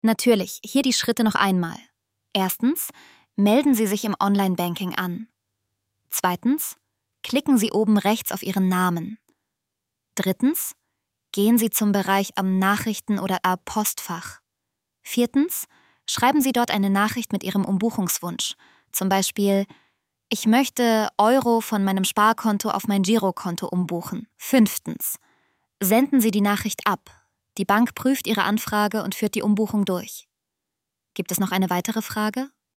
Natürlich, hier die Schritte noch einmal. Erstens, melden Sie sich im Online-Banking an. Zweitens, klicken Sie oben rechts auf Ihren Namen. Drittens, gehen Sie zum Bereich am Nachrichten- oder Postfach. Viertens, schreiben Sie dort eine Nachricht mit Ihrem Umbuchungswunsch. Zum Beispiel: Ich möchte Euro von meinem Sparkonto auf mein Girokonto umbuchen. Fünftens, senden Sie die Nachricht ab. Die Bank prüft Ihre Anfrage und führt die Umbuchung durch. Gibt es noch eine weitere Frage?